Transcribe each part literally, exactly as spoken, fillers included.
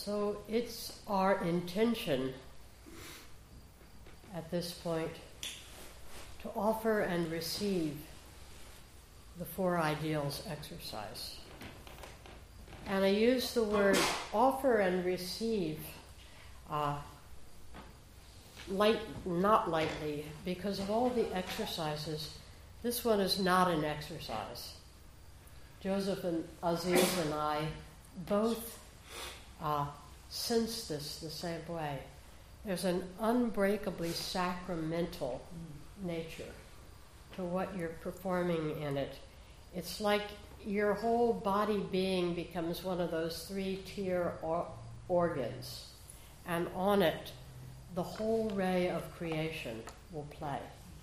So it's our intention at this point to offer and receive the Four Ideals exercise. And I use the word offer and receive uh, light, not lightly, because of all the exercises, this one is not an exercise. Joseph and Aziz and I both uh, sense this the same way. There's an unbreakably sacramental nature to what you're performing in it. It's like your whole body being becomes one of those three-tier or- organs, and on it, the whole ray of creation will play.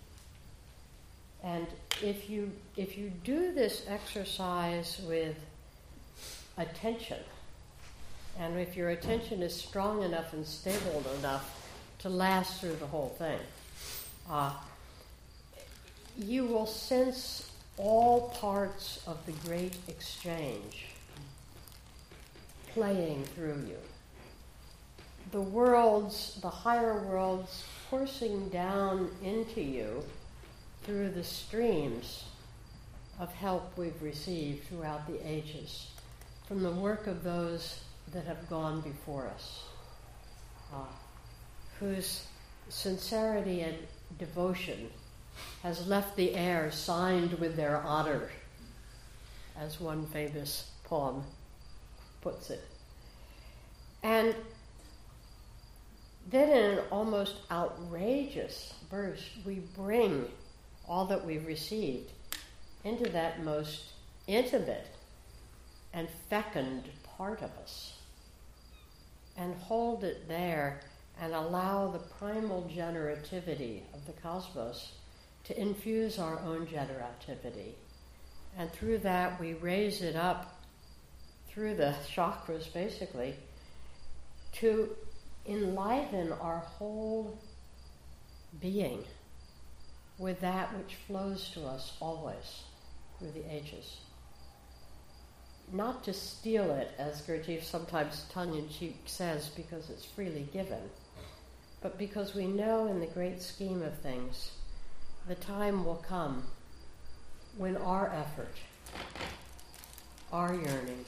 And if you if you do this exercise with attention, and if your attention is strong enough and stable enough to last through the whole thing, uh, you will sense all parts of the great exchange playing through you. The worlds, the higher worlds, coursing down into you through the streams of help we've received throughout the ages from the work of those that have gone before us, uh, whose sincerity and devotion has left the air signed with their honor, as one famous poem puts it. And then in an almost outrageous burst, we bring all that we've received into that most intimate and fecund part of us, and hold it there and allow the primal generativity of the cosmos to infuse our own generativity. And through that, we raise it up through the chakras, basically, to enliven our whole being with that which flows to us always through the ages. Not to steal it, as Gurdjieff sometimes tongue-in-cheek says, because it's freely given, but because we know in the great scheme of things, the time will come when our effort, our yearning,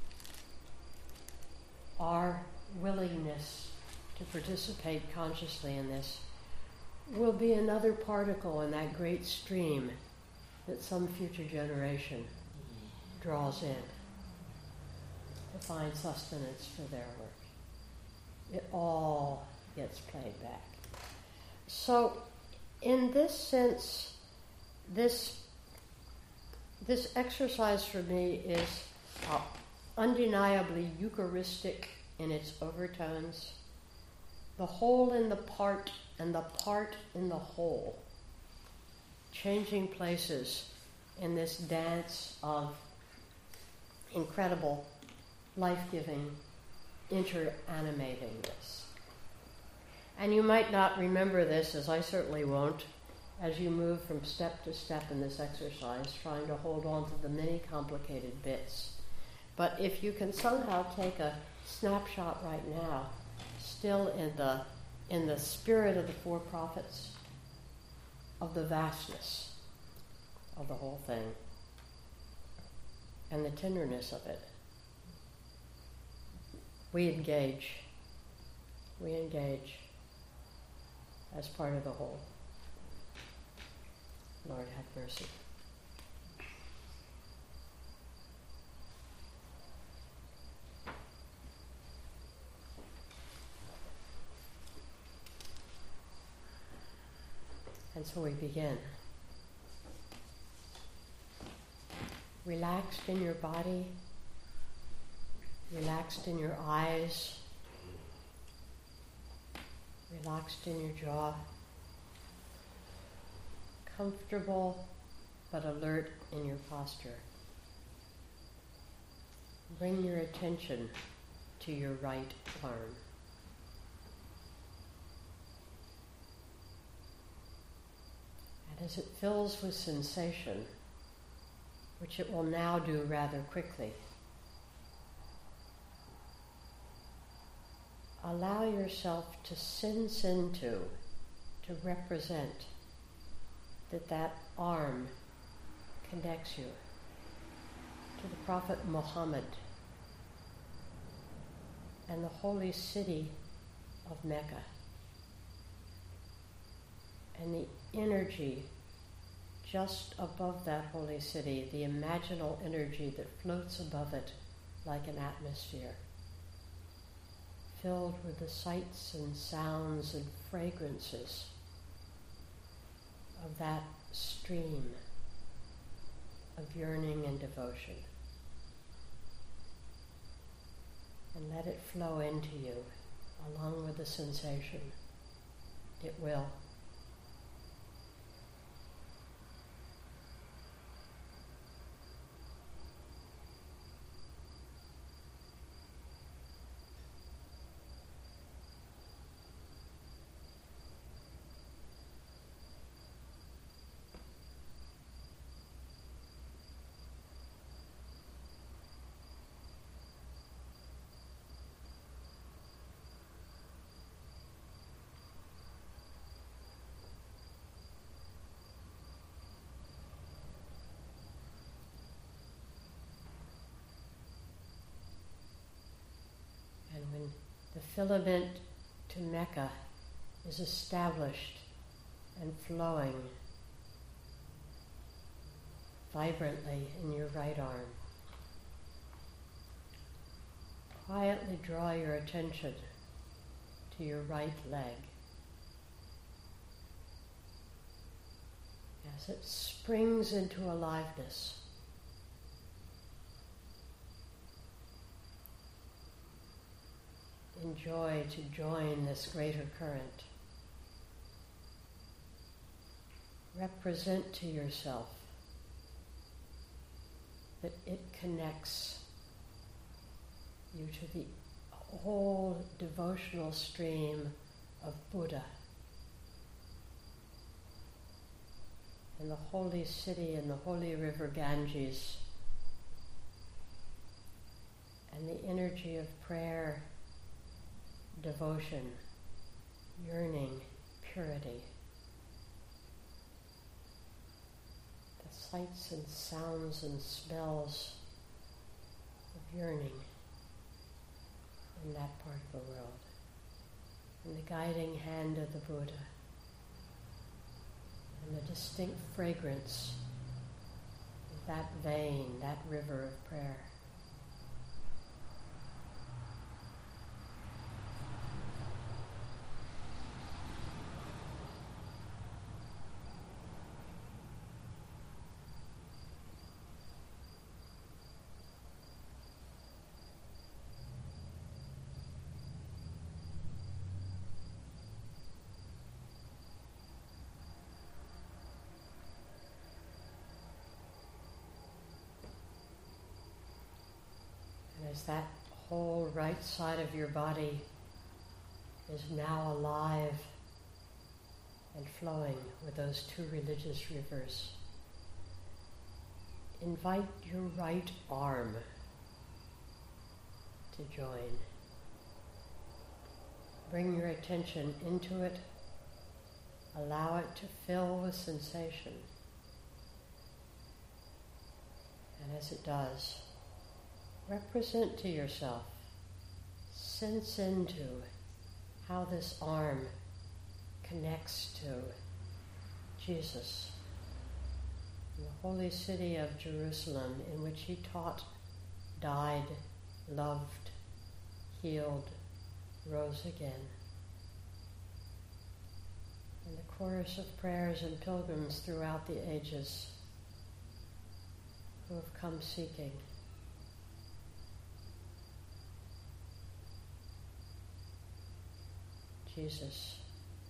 our willingness to participate consciously in this will be another particle in that great stream that some future generation draws in to find sustenance for their work. It all gets played back. So, in this sense, this this exercise for me is uh, undeniably Eucharistic in its overtones. The whole in the part and the part in the whole, changing places in this dance of incredible, life-giving, inter-animatingness. And you might not remember this, as I certainly won't, as you move from step to step in this exercise, trying to hold on to the many complicated bits. But if you can somehow take a snapshot right now, still in the in the spirit of the four prophets, of the vastness of the whole thing, and the tenderness of it, we engage. We engage as part of the whole. Lord, have mercy. And so we begin. Relaxed in your body, relaxed in your eyes, relaxed in your jaw, comfortable but alert in your posture. Bring your attention to your right arm. And as it fills with sensation, which it will now do rather quickly, allow yourself to sense into, to represent that that arm connects you to the Prophet Muhammad and the holy city of Mecca, and the energy just above that holy city, the imaginal energy that floats above it like an atmosphere, filled with the sights and sounds and fragrances of that stream of yearning and devotion. And let it flow into you along with the sensation. It will. And when the filament to Mecca is established and flowing vibrantly in your right arm, quietly draw your attention to your right leg as it springs into aliveness. Enjoy to join this greater current. Represent to yourself that it connects you to the whole devotional stream of Buddha and the holy city and the holy river Ganges and the energy of prayer, devotion, yearning, purity. The sights and sounds and smells of yearning in that part of the world. And the guiding hand of the Buddha. And the distinct fragrance of that vein, that river of prayer. As that whole right side of your body is now alive and flowing with those two religious rivers, invite your right arm to join. Bring your attention into it. Allow it to fill with sensation. And as it does, represent to yourself, sense into how this arm connects to Jesus in the holy city of Jerusalem, in which he taught, died, loved, healed, rose again. And the chorus of prayers and pilgrims throughout the ages who have come seeking. Jesus,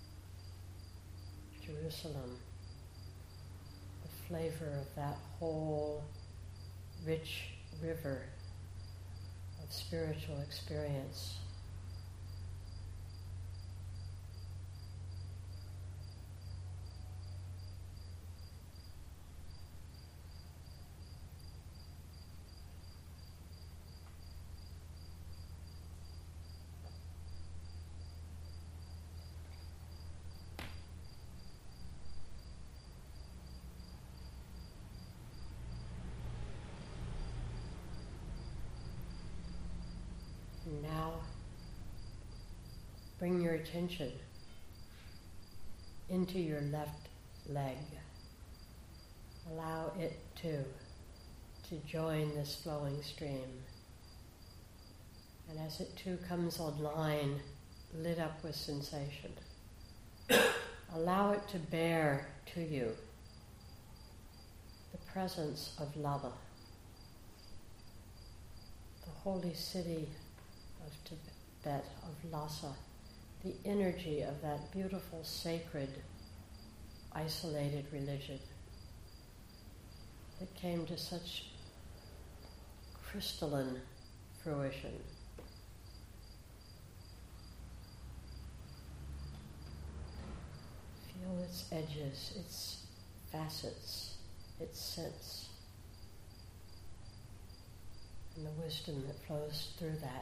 Jerusalem, the flavor of that whole rich river of spiritual experience. bring your attention into your left leg. Allow it to, to join this flowing stream. And as it too comes online, lit up with sensation, allow it to bear to you the presence of Lava, the holy city of Tibet, of Lhasa, the energy of that beautiful, sacred, isolated religion that came to such crystalline fruition. Feel its edges, its facets, its sense, and the wisdom that flows through that.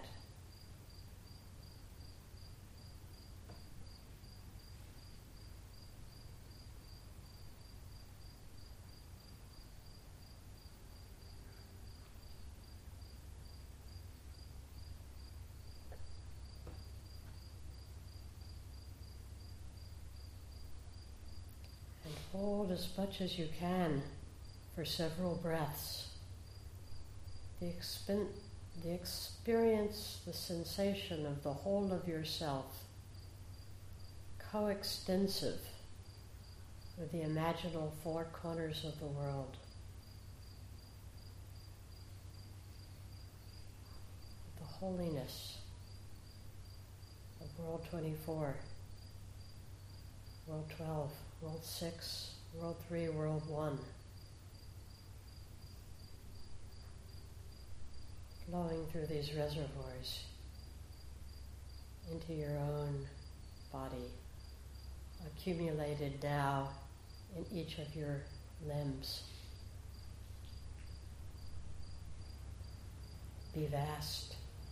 Hold as much as you can for several breaths. The, expen- the experience, the sensation of the whole of yourself, coextensive with the imaginal four corners of the world. The holiness of World twenty-four, World twelve, World six, World three, World one. Flowing through these reservoirs into your own body, accumulated now in each of your limbs. Be vast.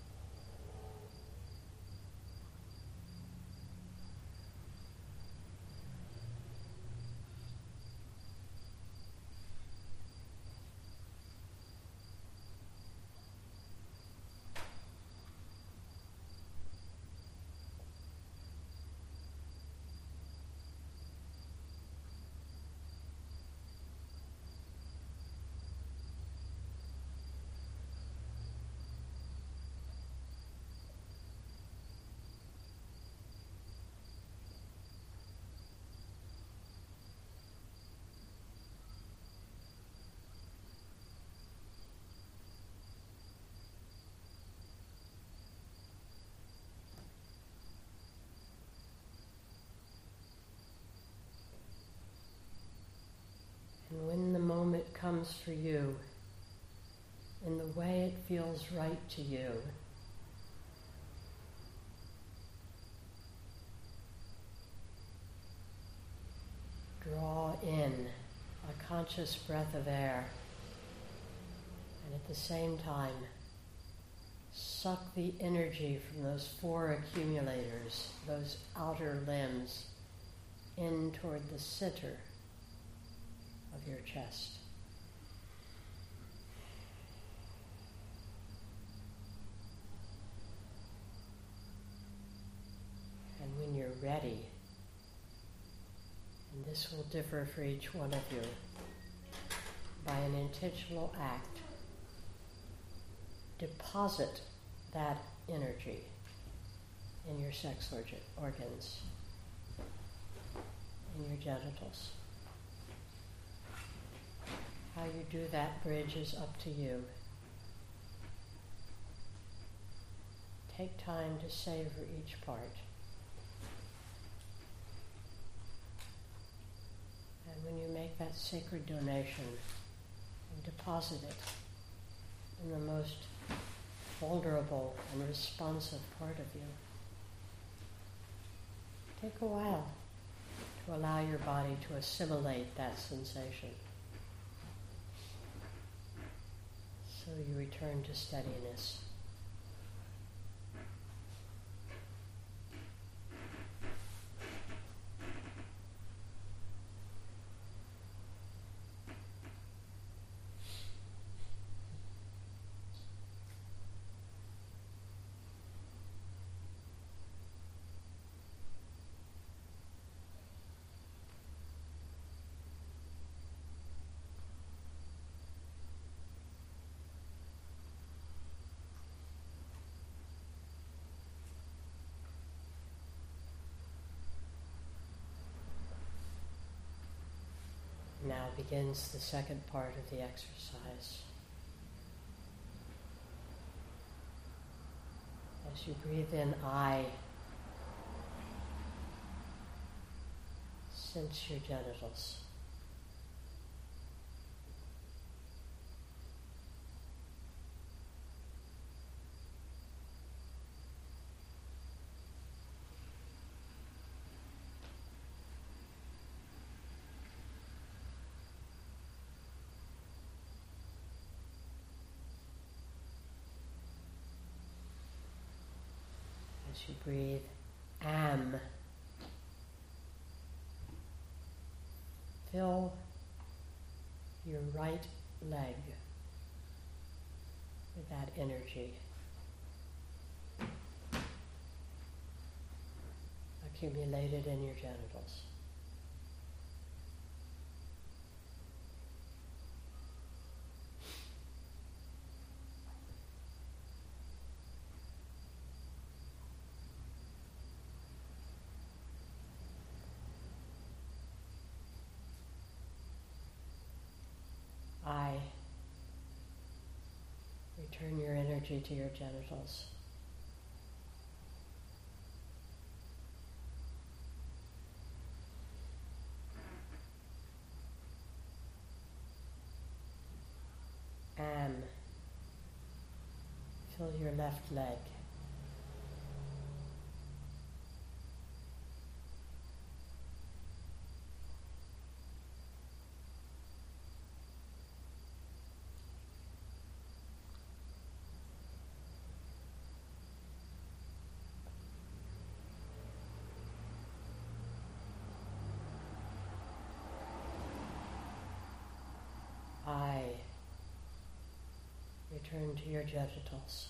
And when the moment comes for you, in the way it feels right to you, draw in a conscious breath of air, and at the same time, suck the energy from those four accumulators, those outer limbs, in toward the center of your chest. And when you're ready, and this will differ for each one of you, by an intentional act, deposit that energy in your sex organ, organs, in your genitals. How you do that bridge is up to you. Take time to savor each part. And when you make that sacred donation and deposit it in the most vulnerable and responsive part of you, take a while to allow your body to assimilate that sensation. So you return to steadiness. now begins the second part of the exercise. As you breathe in, I sense your genitals. As you breathe, am. Fill your right leg with that energy. Accumulated in your genitals. I return your energy to your genitals. Am. Fill your left leg. I return to your genitals.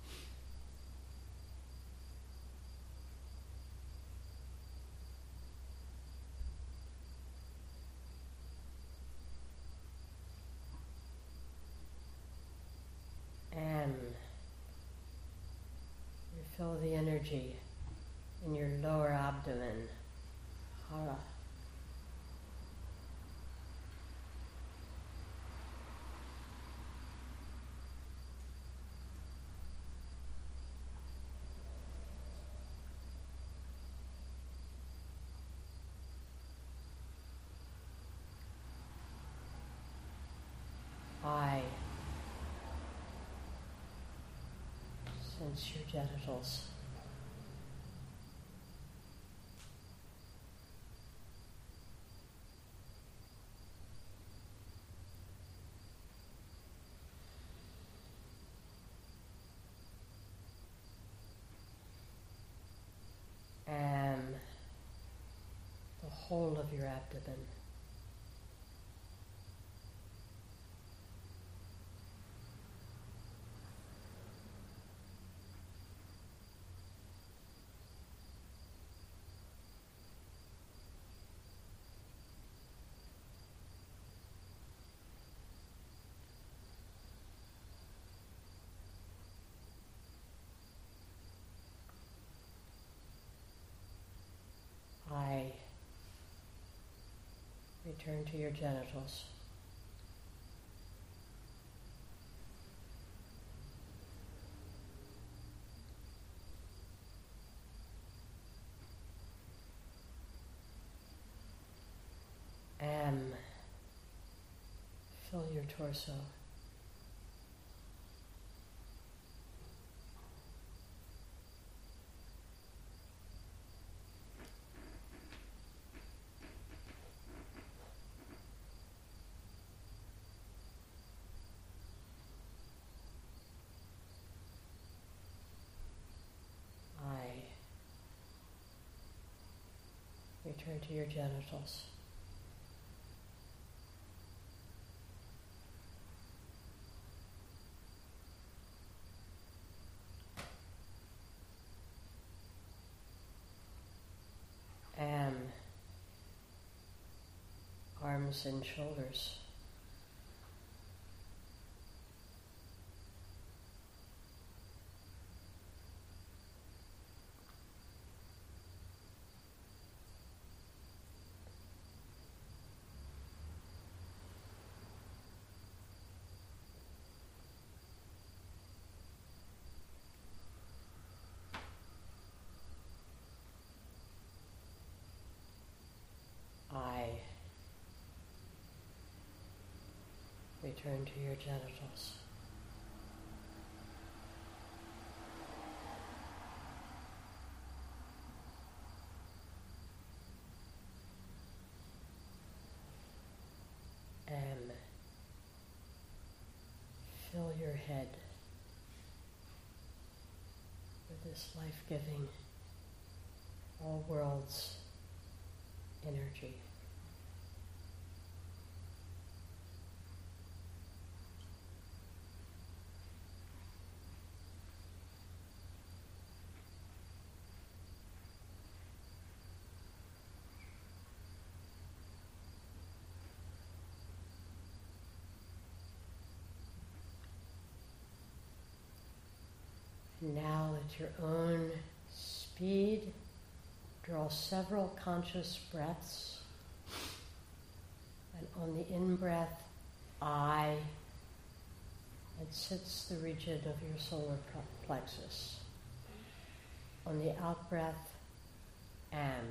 And refill the energy in your lower abdomen. Hara. I sense your genitals. And the whole of your abdomen. I return to your genitals. Am. Fill your torso. Return to your genitals. And arms and shoulders. return to your genitals. And fill your head with this life-giving, all worlds energy. Now at your own speed, draw several conscious breaths. And on the in-breath, I, and sits the region of your solar plexus. On the out-breath, am,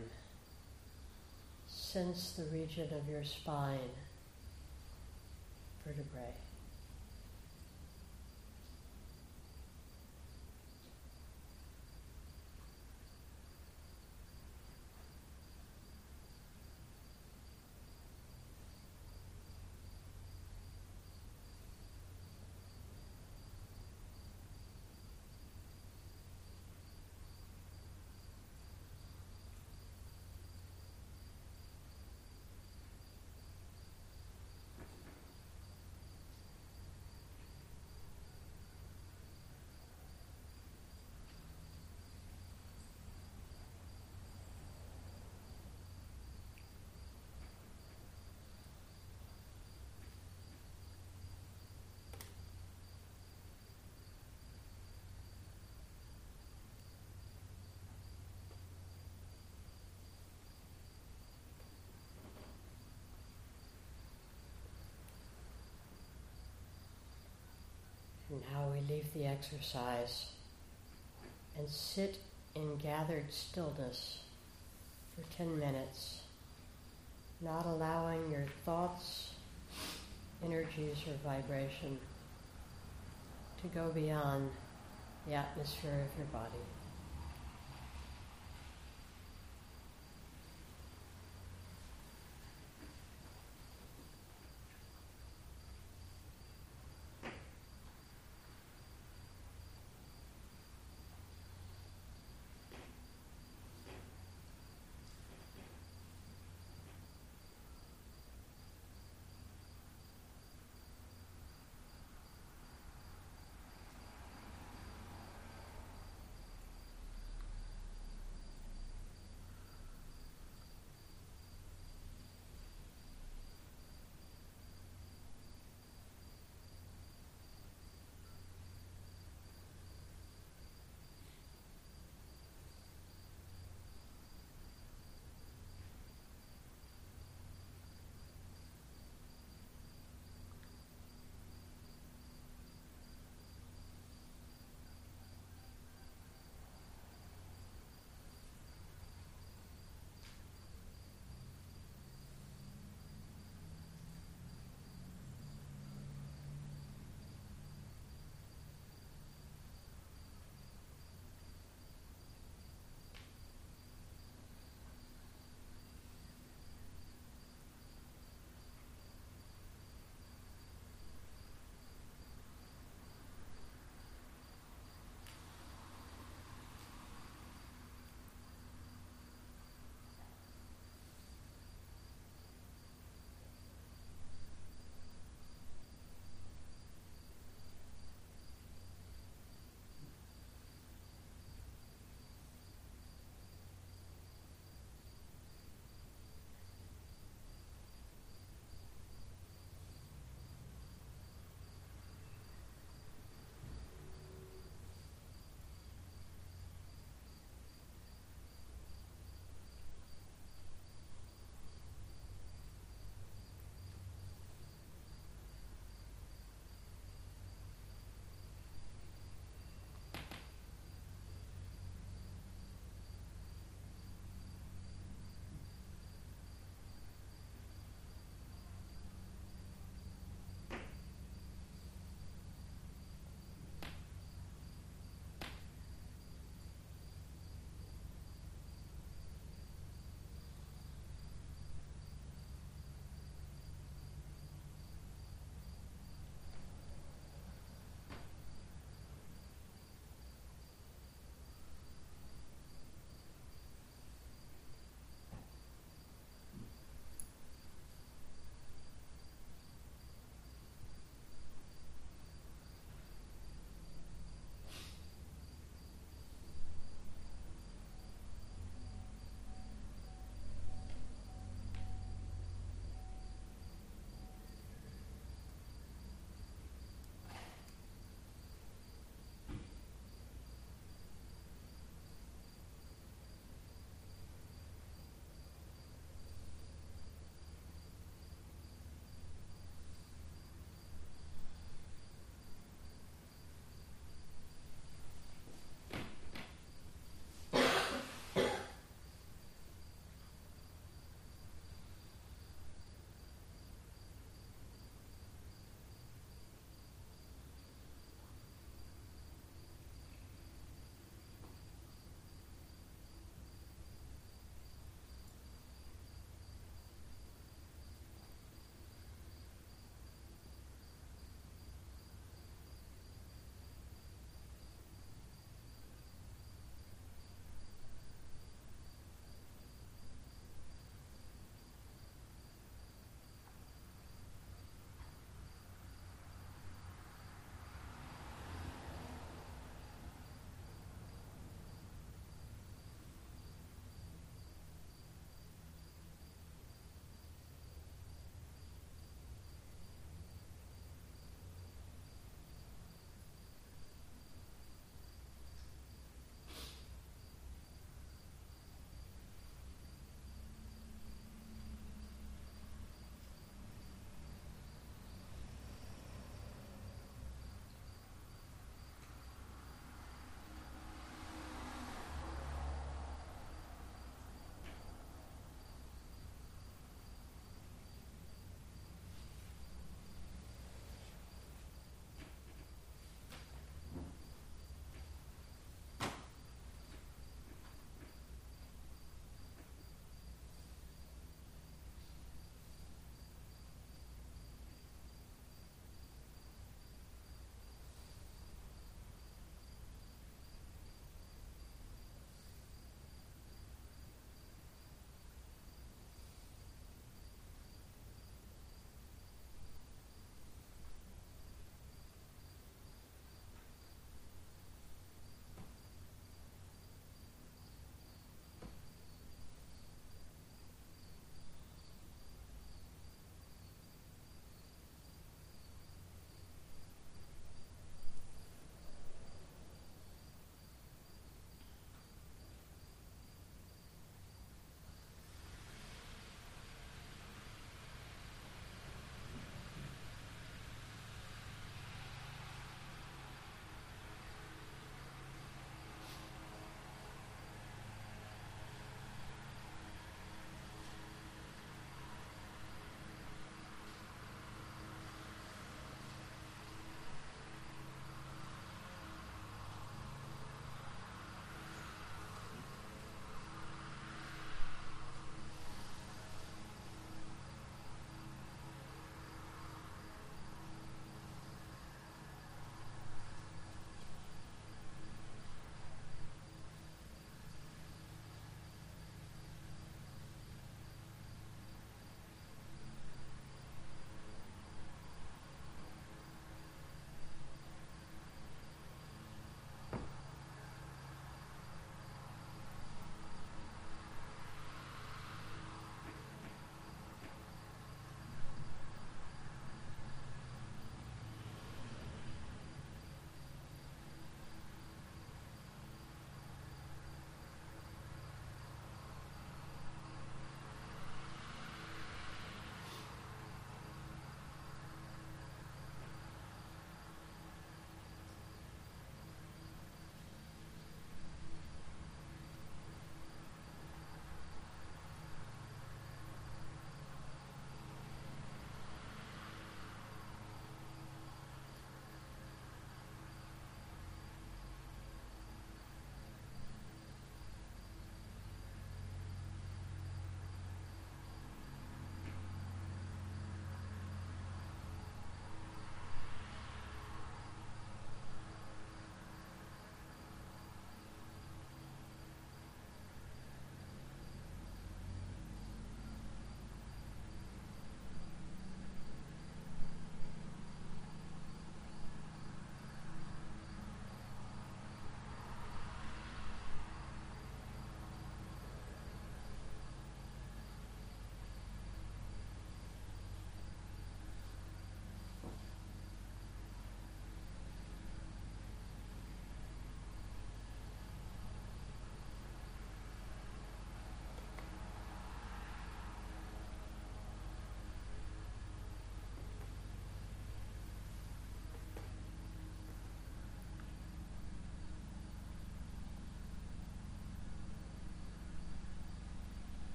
sense the region of your spine, vertebrae. Now we leave the exercise and sit in gathered stillness for ten minutes, not allowing your thoughts, energies, or vibration to go beyond the atmosphere of your body.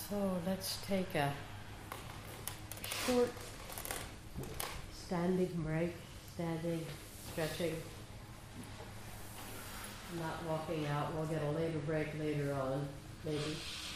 So let's take a short standing break, standing, stretching, not walking out. We'll get a later break later on, maybe.